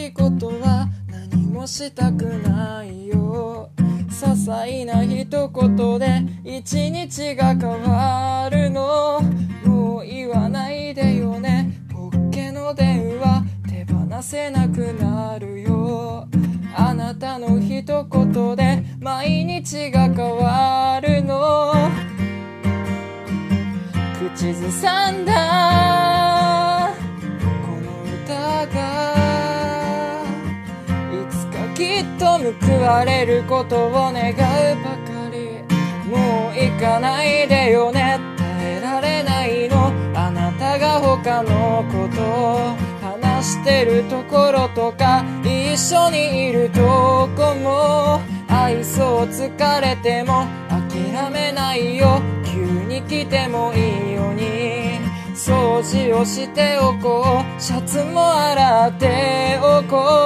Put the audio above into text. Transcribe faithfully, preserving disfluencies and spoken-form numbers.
いことは何もしたくないよ。些細な一言で一日が変わるの。もう言わないでよね、ポッケの電話手放せなくなるよ。あなたの一言で毎日が変わるの。口ずさんだこの歌がいつかきっと報われることを願うばかり。もう行かないでよね、耐えられないの。あなたが他のことを話してるところとか一緒にいるとこも愛想疲れても諦めないよ。急に来てもいいように掃除をしておこう。シャツも洗っておこう。